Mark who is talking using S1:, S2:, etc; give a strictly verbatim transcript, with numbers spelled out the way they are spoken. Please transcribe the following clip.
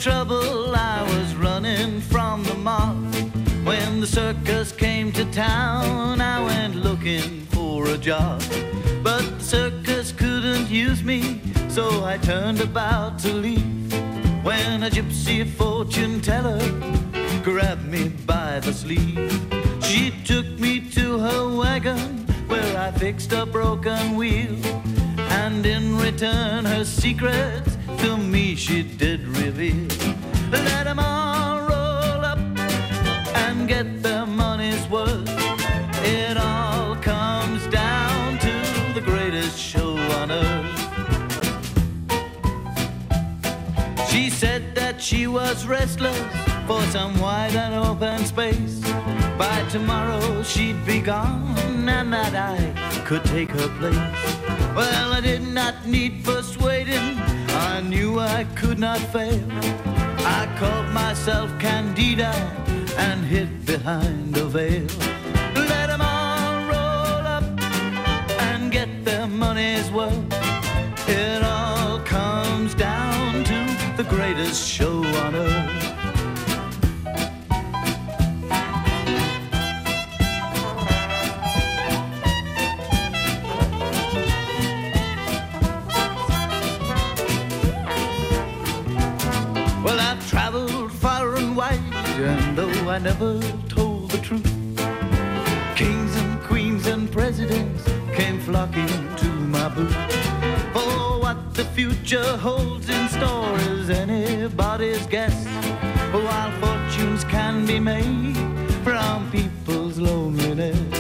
S1: trouble, I was running from the mob. When the circus came to town, I went looking for a job. But the circus couldn't use me, so I turned about to leave. When a gypsy fortune teller grabbed me by the sleeve, she took me to her wagon where I fixed a broken wheel. And in return her secrets to me she did reveal. Let 'em all roll up and get their money's worth. It all comes down to the greatest show on earth. She said that she was restless for some wide and open space. By tomorrow she'd be gone and that I could take her place. Well, I did not need persuading, I knew I could not fail. I called myself Candida and hid behind a veil. Let 'em all roll up and get their money's worth. It all comes down to the greatest show on earth. Well, I've traveled far and wide, and though I never told the truth, kings and queens and presidents came flocking to my booth. For what the future holds in store is anybody's guess, while fortunes can be made from people's loneliness.